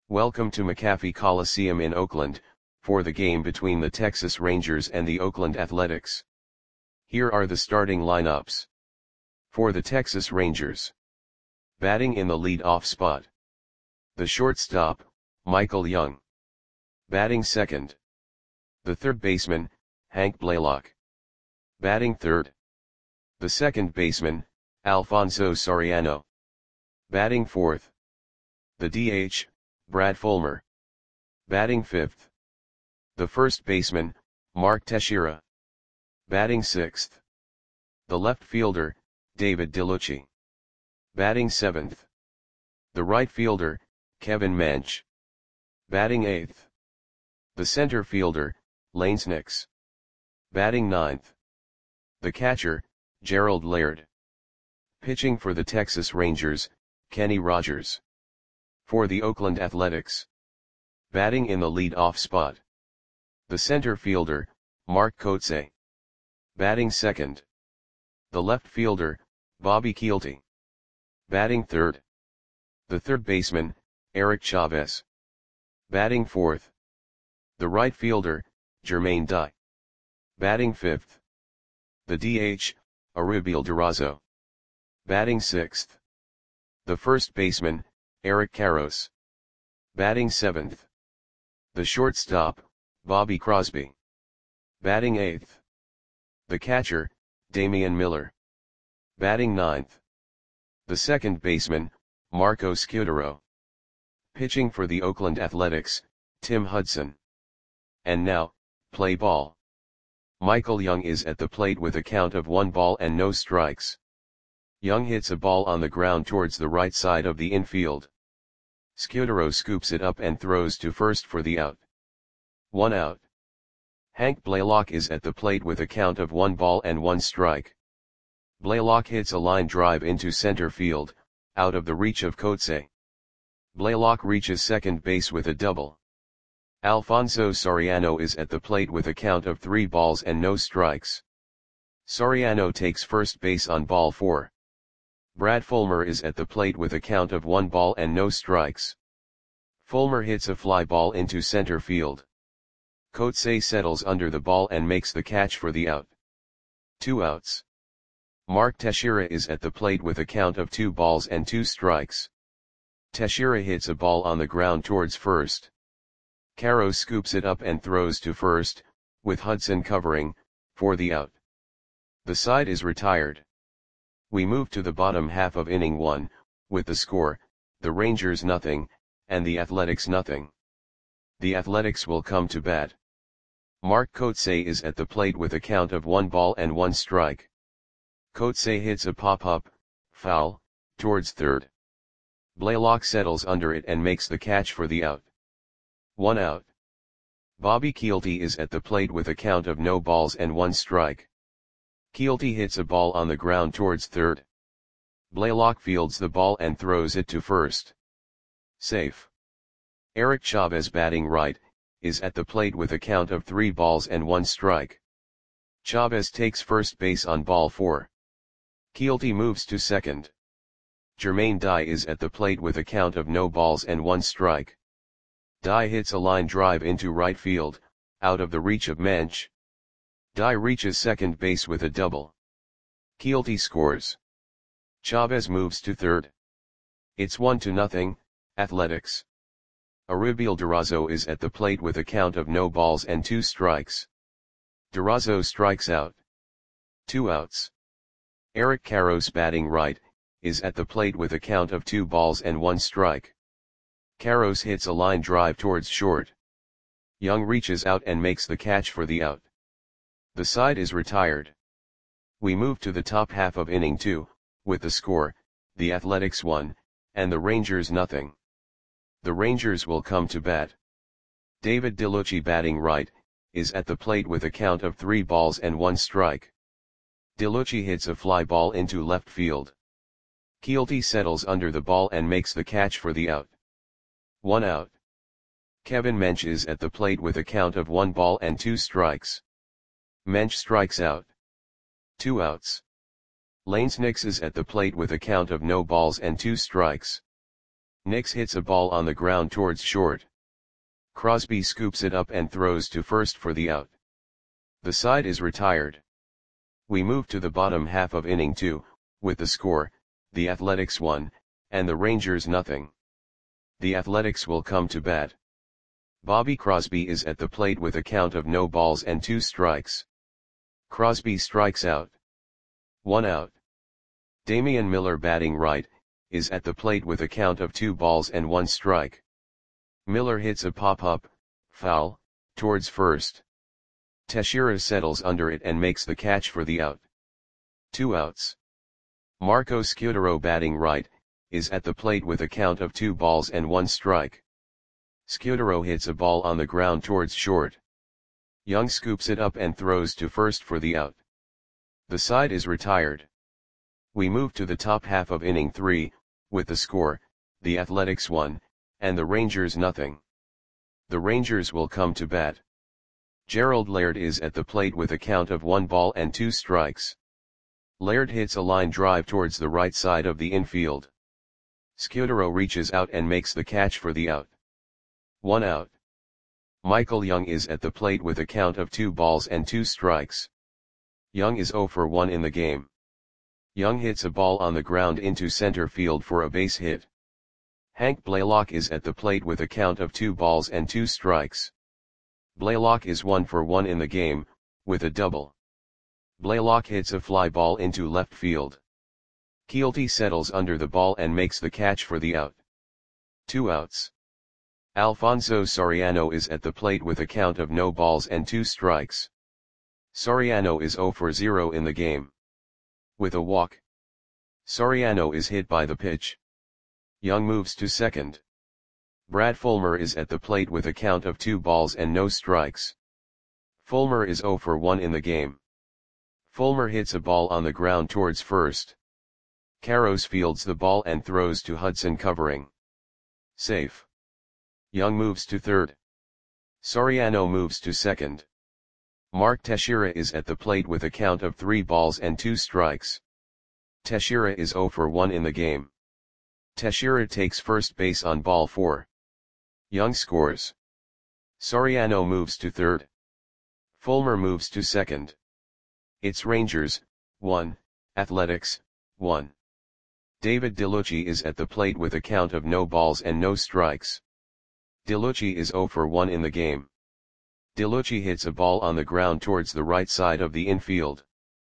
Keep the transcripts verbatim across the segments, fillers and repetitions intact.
Welcome to McAfee Coliseum in Oakland, for the game between the Texas Rangers and the Oakland Athletics. Here are the starting lineups. For the Texas Rangers. Batting in the lead-off spot. The shortstop, Michael Young. Batting second. The third baseman, Hank Blaylock. Batting third. The second baseman, Alfonso Soriano. Batting fourth. The D H, Brad Fulmer. Batting fifth. The first baseman, Mark Teixeira. Batting sixth. The left fielder, David DeLucci. Batting seventh. The right fielder, Kevin Mench. Batting eighth. The center fielder, Lance Nix. Batting ninth. The catcher, Gerald Laird. Pitching for the Texas Rangers, Kenny Rogers. For the Oakland Athletics. Batting in the lead-off spot. The center fielder, Mark Kotsay. Batting second. The left fielder, Bobby Kielty. Batting third. The third baseman, Eric Chavez. Batting fourth. The right fielder, Jermaine Dye. Batting fifth. The D H, Arubiel Durazo. Batting sixth. The first baseman, Eric Karros. Batting seventh. The shortstop, Bobby Crosby. Batting eighth. The catcher, Damian Miller. Batting ninth. The second baseman, Marco Scudero. Pitching for the Oakland Athletics, Tim Hudson. And now, play ball. Michael Young is at the plate with a count of one ball and no strikes. Young hits a ball on the ground towards the right side of the infield. Scudero scoops it up and throws to first for the out. One out. Hank Blaylock is at the plate with a count of one ball and one strike. Blaylock hits a line drive into center field, out of the reach of Kotsay. Blaylock reaches second base with a double. Alfonso Soriano is at the plate with a count of three balls and no strikes. Soriano takes first base on ball four. Brad Fulmer is at the plate with a count of one ball and no strikes. Fulmer hits a fly ball into center field. Kotsay settles under the ball and makes the catch for the out. Two outs. Mark Teixeira is at the plate with a count of two balls and two strikes. Teixeira hits a ball on the ground towards first. Karros scoops it up and throws to first, with Hudson covering, for the out. The side is retired. We move to the bottom half of inning one, with the score, the Rangers nothing, and the Athletics nothing. The Athletics will come to bat. Mark Kotsay is at the plate with a count of one ball and one strike. Kotsay hits a pop-up, foul, towards third. Blaylock settles under it and makes the catch for the out. One out. Bobby Kielty is at the plate with a count of no balls and one strike. Kielty hits a ball on the ground towards third. Blaylock fields the ball and throws it to first. Safe. Eric Chavez, batting right, is at the plate with a count of three balls and one strike. Chavez takes first base on ball four. Kielty moves to second. Jermaine Dye is at the plate with a count of no balls and one strike. Dye hits a line drive into right field, out of the reach of Mench. Dye reaches second base with a double. Kielty scores. Chavez moves to third. It's one to nothing, Athletics. Arubiel Durazo is at the plate with a count of no balls and two strikes. Durazo strikes out. Two outs. Eric Karros, batting right, is at the plate with a count of two balls and one strike. Karros hits a line drive towards short. Young reaches out and makes the catch for the out. The side is retired. We move to the top half of inning two, with the score, the Athletics one, and the Rangers nothing. The Rangers will come to bat. David DeLucci, batting right, is at the plate with a count of three balls and one strike. DeLucci hits a fly ball into left field. Kielty settles under the ball and makes the catch for the out. One out. Kevin Mench is at the plate with a count of one ball and two strikes. Mench strikes out. Two outs. Lance Nix is at the plate with a count of no balls and two strikes. Nix hits a ball on the ground towards short. Crosby scoops it up and throws to first for the out. The side is retired. We move to the bottom half of inning two, with the score, the Athletics one, and the Rangers nothing. The Athletics will come to bat. Bobby Crosby is at the plate with a count of no balls and two strikes. Crosby strikes out. One out. Damian Miller, batting right, is at the plate with a count of two balls and one strike. Miller hits a pop-up, foul, towards first. Teixeira settles under it and makes the catch for the out. Two outs. Marco Scutaro, batting right, is at the plate with a count of two balls and one strike. Scutaro hits a ball on the ground towards short. Young scoops it up and throws to first for the out. The side is retired. We move to the top half of inning three, with the score, the Athletics one, and the Rangers nothing. The Rangers will come to bat. Gerald Laird is at the plate with a count of one ball and two strikes. Laird hits a line drive towards the right side of the infield. Scutaro reaches out and makes the catch for the out. One out. Michael Young is at the plate with a count of two balls and two strikes. Young is oh for one in the game. Young hits a ball on the ground into center field for a base hit. Hank Blaylock is at the plate with a count of two balls and two strikes. Blaylock is one for one in the game, with a double. Blaylock hits a fly ball into left field. Keelty settles under the ball and makes the catch for the out. Two outs. Alfonso Soriano is at the plate with a count of no balls and two strikes. Soriano is oh for zero in the game. With a walk. Soriano is hit by the pitch. Young moves to second. Brad Fulmer is at the plate with a count of two balls and no strikes. Fulmer is oh for one in the game. Fulmer hits a ball on the ground towards first. Karros fields the ball and throws to Hudson, covering. Safe. Young moves to third. Soriano moves to second. Mark Teixeira is at the plate with a count of three balls and two strikes. Teixeira is oh for one in the game. Teixeira takes first base on ball four. Young scores. Soriano moves to third. Fulmer moves to second. It's Rangers, one, Athletics, one. David DeLucci is at the plate with a count of no balls and no strikes. DeLucci is oh for one in the game. DeLucci hits a ball on the ground towards the right side of the infield.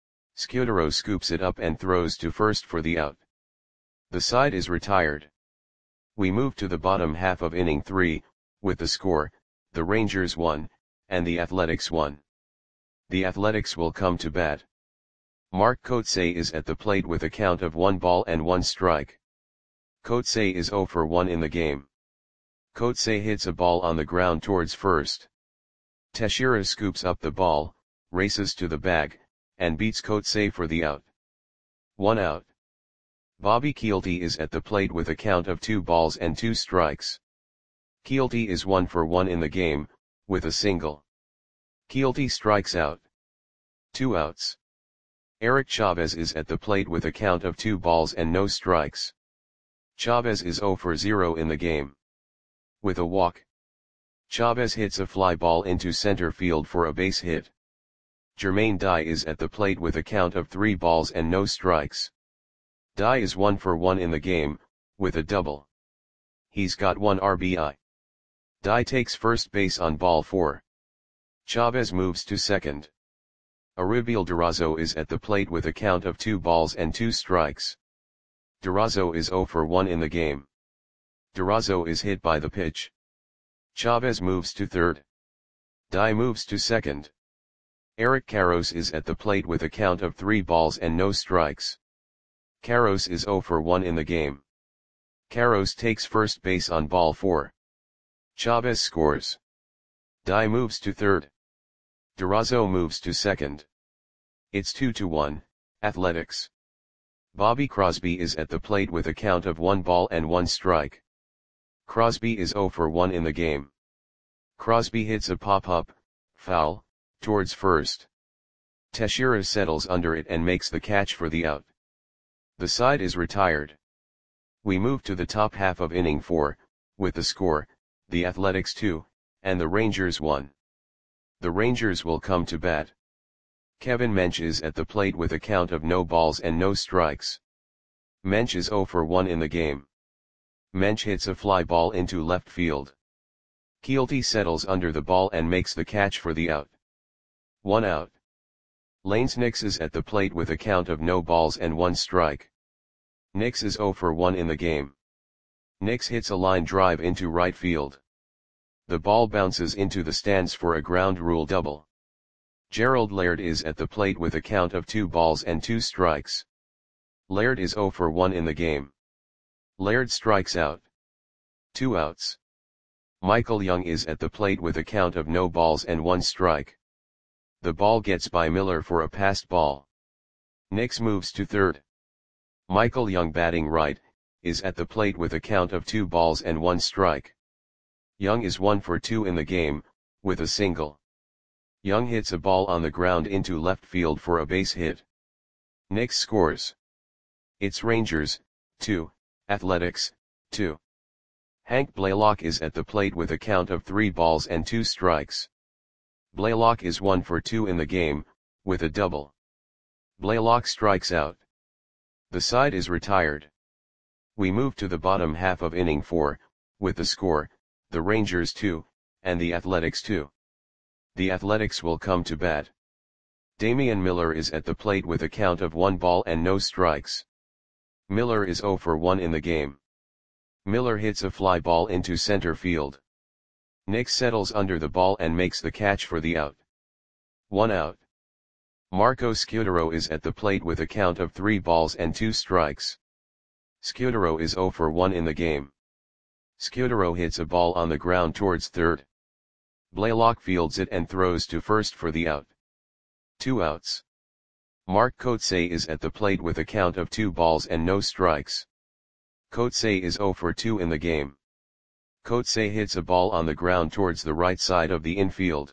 Scutaro scoops it up and throws to first for the out. The side is retired. We move to the bottom half of inning three, with the score, the Rangers one, and the Athletics one. The Athletics will come to bat. Mark Kotsay is at the plate with a count of one ball and one strike. Kotsay is oh for one in the game. Kotsay hits a ball on the ground towards first. Teixeira scoops up the ball, races to the bag, and beats Kotsay for the out. One out. Bobby Keelty is at the plate with a count of two balls and two strikes. Keelty is one for one in the game, with a single. Keelty strikes out. Two outs. Eric Chavez is at the plate with a count of two balls and no strikes. Chavez is oh for zero in the game. With a walk. Chavez hits a fly ball into center field for a base hit. Jermaine Dye is at the plate with a count of three balls and no strikes. Dye is one for one in the game, with a double. He's got one R B I. Dye takes first base on ball four. Chavez moves to second. Aribiel Durazo is at the plate with a count of two balls and two strikes. Durazo is oh for one in the game. Durazo is hit by the pitch. Chavez moves to third. Dye moves to second. Eric Karros is at the plate with a count of three balls and no strikes. Karros is oh for one in the game. Karros takes first base on ball four. Chavez scores. Dye moves to third. Durazo moves to second. It's two to one, Athletics. Bobby Crosby is at the plate with a count of one ball and one strike. Crosby is oh for one in the game. Crosby hits a pop-up, foul, towards first. Teixeira settles under it and makes the catch for the out. The side is retired. We move to the top half of inning four, with the score, the Athletics two, and the Rangers one. The Rangers will come to bat. Kevin Mench is at the plate with a count of no balls and no strikes. Mench is zero for one in the game. Mench hits a fly ball into left field. Keelty settles under the ball and makes the catch for the out. One out. Lanes Nix is at the plate with a count of no balls and one strike. Nix is zero for one in the game. Nix hits a line drive into right field. The ball bounces into the stands for a ground rule double. Gerald Laird is at the plate with a count of two balls and two strikes. Laird is zero for one in the game. Laird strikes out. Two outs. Michael Young is at the plate with a count of no balls and one strike. The ball gets by Miller for a passed ball. Nix moves to third. Michael Young, batting right, is at the plate with a count of two balls and one strike. Young is one for two in the game, with a single. Young hits a ball on the ground into left field for a base hit. Nix scores. It's Rangers, two, Athletics, two. Hank Blaylock is at the plate with a count of three balls and two strikes. Blaylock is one for two in the game, with a double. Blaylock strikes out. The side is retired. We move to the bottom half of inning four, with the score, the Rangers two, and the Athletics two. The Athletics will come to bat. Damian Miller is at the plate with a count of one ball and no strikes. Miller is zero for one in the game. Miller hits a fly ball into center field. Nix settles under the ball and makes the catch for the out. One out. Marco Scutaro is at the plate with a count of three balls and two strikes. Scutaro is zero for one in the game. Scutaro hits a ball on the ground towards third. Blaylock fields it and throws to first for the out. Two outs. Mark Kotsay is at the plate with a count of two balls and no strikes. Kotsay is zero for two in the game. Kotsay hits a ball on the ground towards the right side of the infield.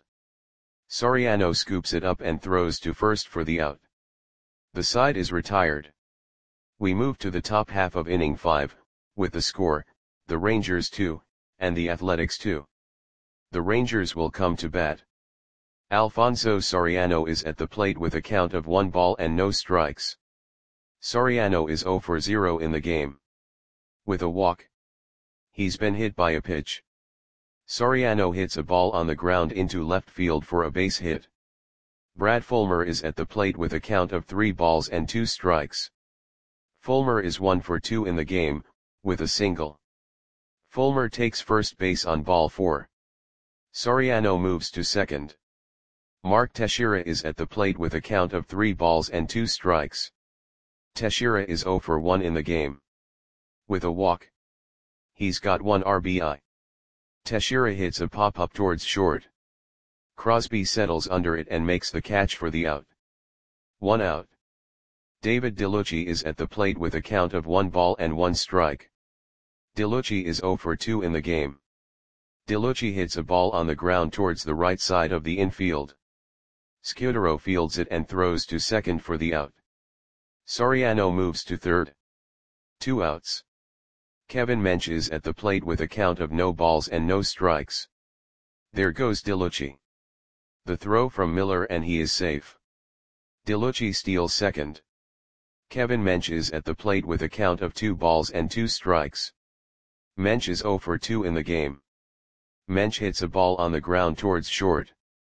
Soriano scoops it up and throws to first for the out. The side is retired. We move to the top half of inning five, with the score, the Rangers two, and the Athletics two. The Rangers will come to bat. Alfonso Soriano is at the plate with a count of one ball and no strikes. Soriano is zero for zero in the game. With a walk. He's been hit by a pitch. Soriano hits a ball on the ground into left field for a base hit. Brad Fulmer is at the plate with a count of three balls and two strikes. Fulmer is one for two in the game, with a single. Fulmer takes first base on ball four. Soriano moves to second. Mark Teixeira is at the plate with a count of three balls and two strikes. Teixeira is zero for one in the game. With a walk. He's got one R B I. Teixeira hits a pop-up towards short. Crosby settles under it and makes the catch for the out. One out. David DeLucci is at the plate with a count of one ball and one strike. DeLucci is zero for two in the game. DeLucci hits a ball on the ground towards the right side of the infield. Scutaro fields it and throws to second for the out. Soriano moves to third. Two outs. Kevin Mench is at the plate with a count of no balls and no strikes. There goes DeLucci. The throw from Miller and he is safe. DeLucci steals second. Kevin Mench is at the plate with a count of two balls and two strikes. Mench is zero for two in the game. Mench hits a ball on the ground towards short.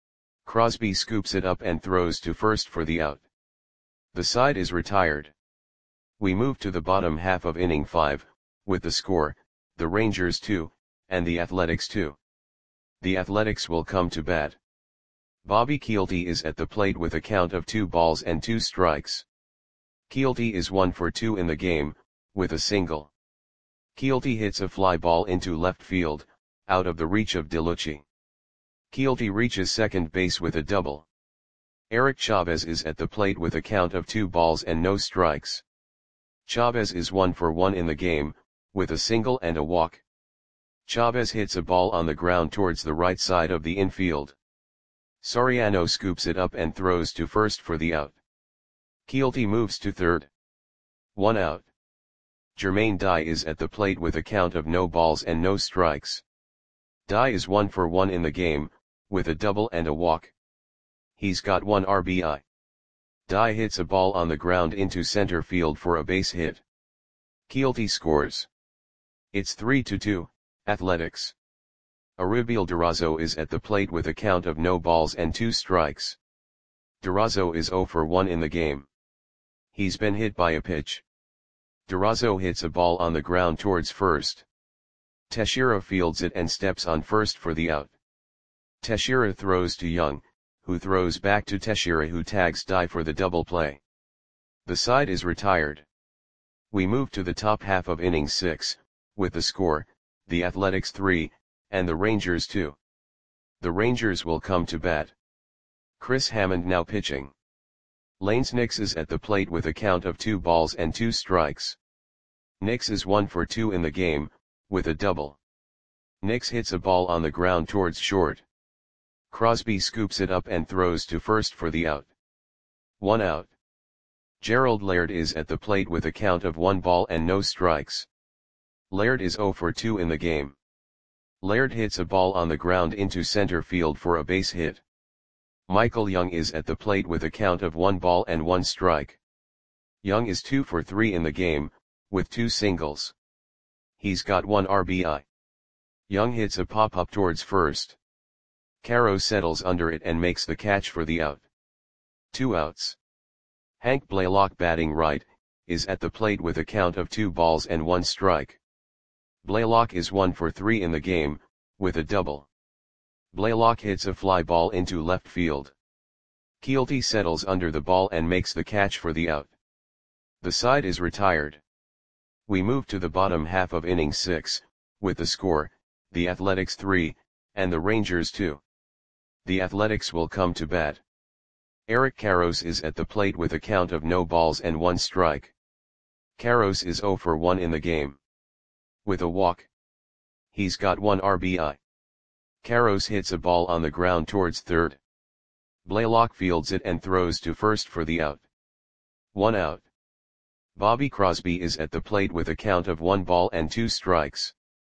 Crosby scoops it up and throws to first for the out. The side is retired. We move to the bottom half of inning five, with the score, the Rangers two, and the Athletics two. The Athletics will come to bat. Bobby Keelty is at the plate with a count of two balls and two strikes. Keelty is one for two in the game, with a single. Keelty hits a fly ball into left field, out of the reach of DeLucci. Keelty reaches second base with a double. Eric Chavez is at the plate with a count of two balls and no strikes. Chavez is one for one in the game, with a single and a walk. Chavez hits a ball on the ground towards the right side of the infield. Soriano scoops it up and throws to first for the out. Keelty moves to third. One out. Jermaine Dye is at the plate with a count of no balls and no strikes. Dye is one for one in the game, with a double and a walk. He's got one R B I. Dye hits a ball on the ground into center field for a base hit. Keelty scores. It's three to two, Athletics. Arubiel Durazo is at the plate with a count of no balls and two strikes. Durazo is zero for one in the game. He's been hit by a pitch. Durazo hits a ball on the ground towards first. Teixeira fields it and steps on first for the out. Teixeira throws to Young, who throws back to Teixeira, who tags Dye for the double play. The side is retired. We move to the top half of inning six, with the score, the Athletics three, and the Rangers two. The Rangers will come to bat. Chris Hammond now pitching. Lanes Nix is at the plate with a count of two balls and two strikes. Nix is one for two in the game, with a double. Nix hits a ball on the ground towards short. Crosby scoops it up and throws to first for the out. One out. Gerald Laird is at the plate with a count of one ball and no strikes. Laird is zero for two in the game. Laird hits a ball on the ground into center field for a base hit. Michael Young is at the plate with a count of one ball and one strike. Young is two for three in the game, with two singles. He's got one R B I. Young hits a pop-up towards first. Caro settles under it and makes the catch for the out. Two outs. Hank Blaylock, batting right, is at the plate with a count of two balls and one strike. Blaylock is one for three in the game, with a double. Blaylock hits a fly ball into left field. Keelty settles under the ball and makes the catch for the out. The side is retired. We move to the bottom half of inning six, with the score, the Athletics three, and the Rangers two. The Athletics will come to bat. Eric Karros is at the plate with a count of no balls and one strike. Karros is zero for one in the game. With a walk. He's got one R B I. Karros hits a ball on the ground towards third. Blaylock fields it and throws to first for the out. One out. Bobby Crosby is at the plate with a count of one ball and two strikes.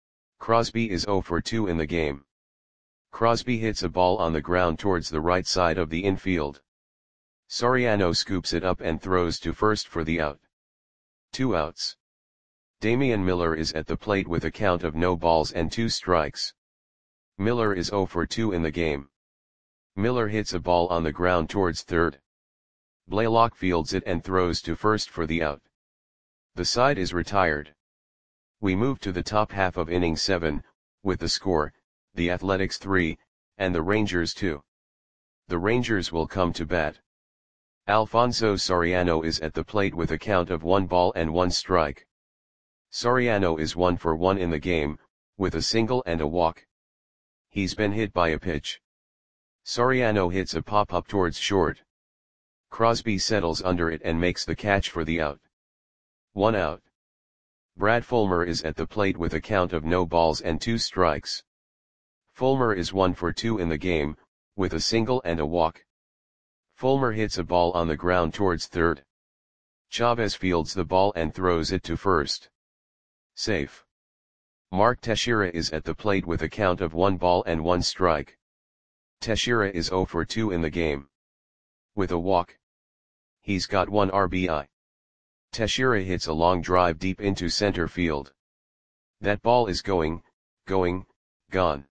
Crosby is zero for two in the game. Crosby hits a ball on the ground towards the right side of the infield. Soriano scoops it up and throws to first for the out. Two outs. Damian Miller is at the plate with a count of no balls and two strikes. Miller is zero for two in the game. Miller hits a ball on the ground towards third. Blaylock fields it and throws to first for the out. The side is retired. We move to the top half of inning seven, with the score, the Athletics three, and the Rangers two. The Rangers will come to bat. Alfonso Soriano is at the plate with a count of one ball and one strike. Soriano is one for one in the game, with a single and a walk. He's been hit by a pitch. Soriano hits a pop-up towards short. Crosby settles under it and makes the catch for the out. One out. Brad Fulmer is at the plate with a count of no balls and two strikes. Fulmer is one for two in the game, with a single and a walk. Fulmer hits a ball on the ground towards third. Chavez fields the ball and throws it to first. Safe. Mark Teixeira is at the plate with a count of one ball and one strike. Teixeira is zero for two in the game. With a walk. He's got one R B I. Teixeira hits a long drive deep into center field. That ball is going, going, gone.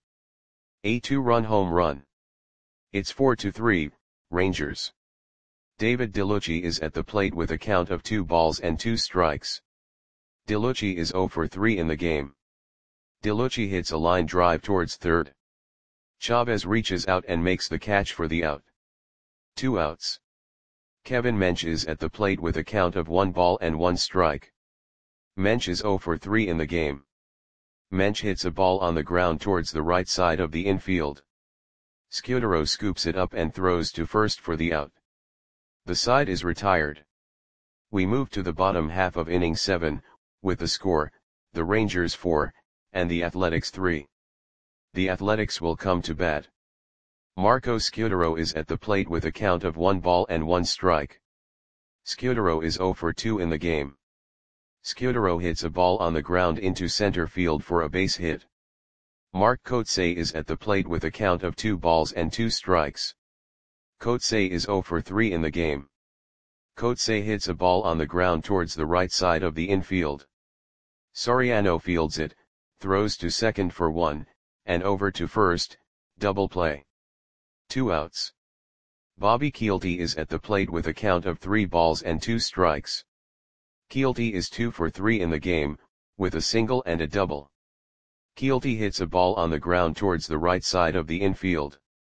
A two-run home run. It's four to three, Rangers. David DeLucci is at the plate with a count of two balls and two strikes. DeLucci is zero for three in the game. DeLucci hits a line drive towards third. Chavez reaches out and makes the catch for the out. Two outs. Kevin Mench is at the plate with a count of one ball and one strike. Mench is zero for three in the game. Mench hits a ball on the ground towards the right side of the infield. Scudero scoops it up and throws to first for the out. The side is retired. We move to the bottom half of inning seven, with the score, the Rangers four, and the Athletics three. The Athletics will come to bat. Marco Scudero is at the plate with a count of one ball and one strike. Scudero is zero for two in the game. Scudero hits a ball on the ground into center field for a base hit. Mark Kotsay is at the plate with a count of two balls and two strikes. Kotsay is zero for three in the game. Kotsay hits a ball on the ground towards the right side of the infield. Soriano fields it, throws to second for one, and over to first, double play. Two outs. Bobby Kielty is at the plate with a count of three balls and two strikes. Kielty is two for three in the game, with a single and a double. Kielty hits a ball on the ground towards the right side of the infield.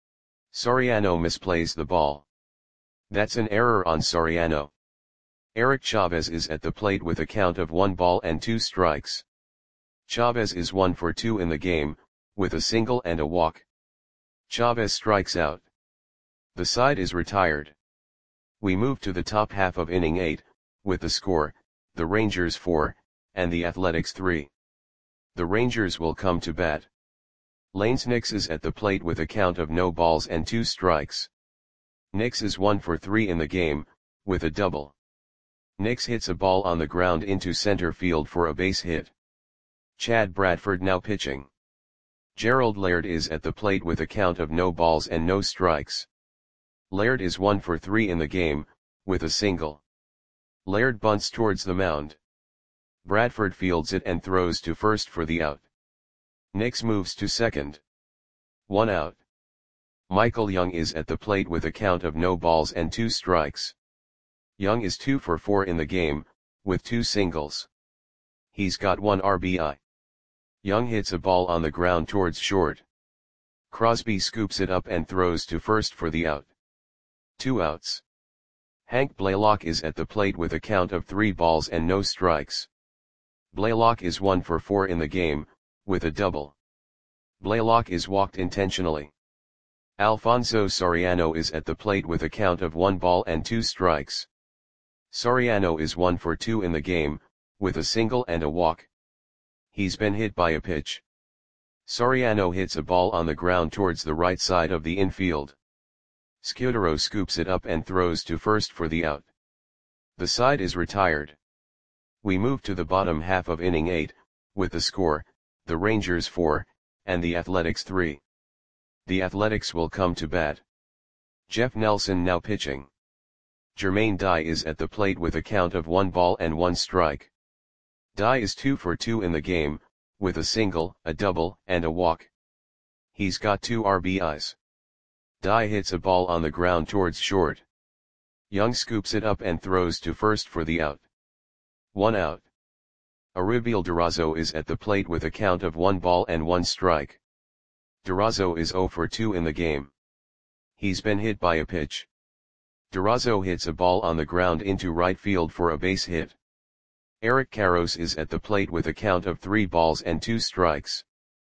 Soriano misplays the ball. That's an error on Soriano. Eric Chavez is at the plate with a count of one ball and two strikes. Chavez is one for two in the game, with a single and a walk. Chavez strikes out. The side is retired. We move to the top half of inning eight, with the score, the Rangers four, and the Athletics three. The Rangers will come to bat. Lanes Nix is at the plate with a count of no balls and two strikes. Nix is one for three in the game, with a double. Nix hits a ball on the ground into center field for a base hit. Chad Bradford now pitching. Gerald Laird is at the plate with a count of no balls and no strikes. Laird is one for three in the game, with a single. Laird bunts towards the mound. Bradford fields it and throws to first for the out. Nix moves to second. One out. Michael Young is at the plate with a count of no balls and two strikes. Young is two for four in the game, with two singles. He's got one R B I. Young hits a ball on the ground towards short. Crosby scoops it up and throws to first for the out. Two outs. Hank Blaylock is at the plate with a count of three balls and no strikes. Blaylock is one for four in the game, with a double. Blaylock is walked intentionally. Alfonso Soriano is at the plate with a count of one ball and two strikes. Soriano is one for two in the game, with a single and a walk. He's been hit by a pitch. Soriano hits a ball on the ground towards the right side of the infield. Scudero scoops it up and throws to first for the out. The side is retired. We move to the bottom half of inning eight, with the score, the Rangers four, and the Athletics three. The Athletics will come to bat. Jeff Nelson now pitching. Jermaine Dye is at the plate with a count of one ball and one strike. Dye is two for two in the game, with a single, a double, and a walk. He's got two R B Is. Dye hits a ball on the ground towards short. Young scoops it up and throws to first for the out. One out. Aribiel Durazo is at the plate with a count of one ball and one strike. Durazo is zero for two in the game. He's been hit by a pitch. Durazo hits a ball on the ground into right field for a base hit. Eric Karros is at the plate with a count of three balls and two strikes.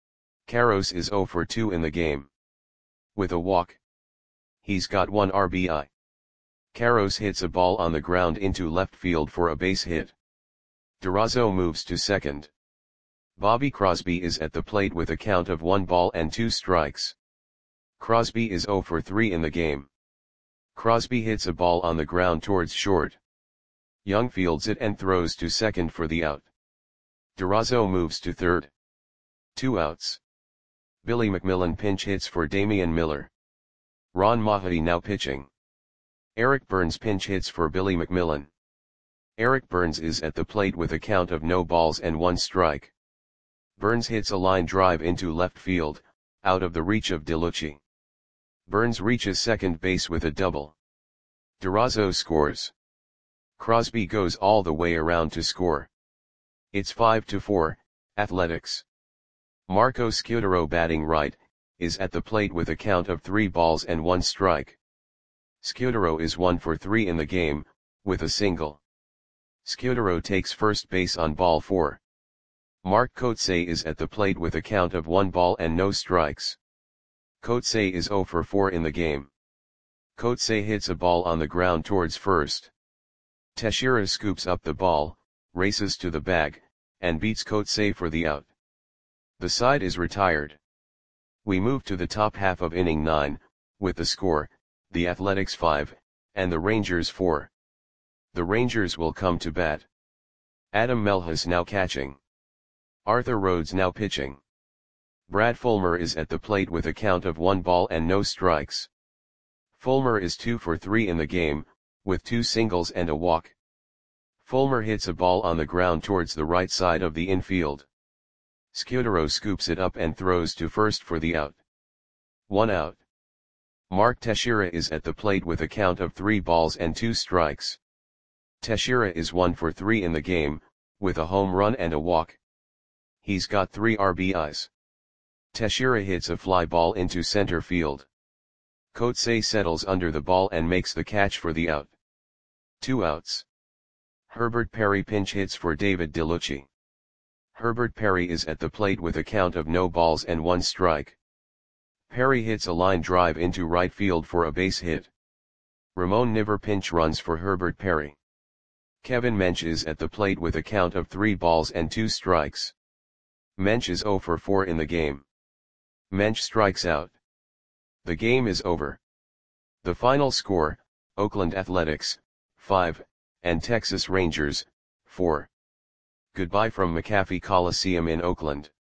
Karros is zero for two in the game. With a walk. He's got one R B I. Karros hits a ball on the ground into left field for a base hit. Durazo moves to second. Bobby Crosby is at the plate with a count of one ball and two strikes. Crosby is zero for three in the game. Crosby hits a ball on the ground towards short. Young fields it and throws to second for the out. Durazo moves to third. Two outs. Billy McMillan pinch hits for Damian Miller. Ron Mahaty now pitching. Eric Burns pinch hits for Billy McMillan. Eric Burns is at the plate with a count of no balls and one strike. Burns hits a line drive into left field, out of the reach of DeLucci. Burns reaches second base with a double. Durazo scores. Crosby goes all the way around to score. It's five to four, Athletics. Marco Scudero batting right, is at the plate with a count of three balls and one strike. Scudero is one for three in the game, with a single. Scudero takes first base on ball four. Mark Kotsay is at the plate with a count of one ball and no strikes. Kotsay is zero for four in the game. Kotsay hits a ball on the ground towards first. Teixeira scoops up the ball, races to the bag, and beats Kotsay for the out. The side is retired. We move to the top half of inning nine, with the score, the Athletics five, and the Rangers four. The Rangers will come to bat. Adam Melhus now catching. Arthur Rhodes now pitching. Brad Fulmer is at the plate with a count of one ball and no strikes. Fulmer is two for three in the game, with two singles and a walk. Fulmer hits a ball on the ground towards the right side of the infield. Scudero scoops it up and throws to first for the out. One out. Mark Teixeira is at the plate with a count of three balls and two strikes. Teixeira is one for three in the game, with a home run and a walk. He's got three R B Is. Teixeira hits a fly ball into center field. Coetzee settles under the ball and makes the catch for the out. Two outs. Herbert Perry pinch hits for David DeLucci. Herbert Perry is at the plate with a count of no balls and one strike. Perry hits a line drive into right field for a base hit. Ramon Niver pinch runs for Herbert Perry. Kevin Mench is at the plate with a count of three balls and two strikes. Mench is zero for four in the game. Mench strikes out. The game is over. The final score, Oakland Athletics, five, and Texas Rangers, four. Goodbye from McAfee Coliseum in Oakland.